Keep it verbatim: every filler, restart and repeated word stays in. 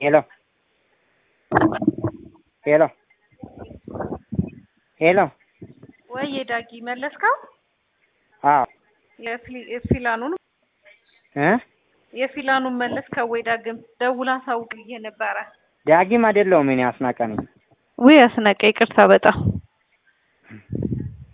ሄሎ ሄሎ ሄሎ ወይ ዳጊ መለስካው? አዎ የፊላኑን እ የፊላኑን መለስካው ወይ ዳግም ደውላ ሳውቅዬ ነበረ። ዳጊም አይደለም እኔ አስናቀ ነኝ። ወይ አስናቀ ይቅርታ በጣም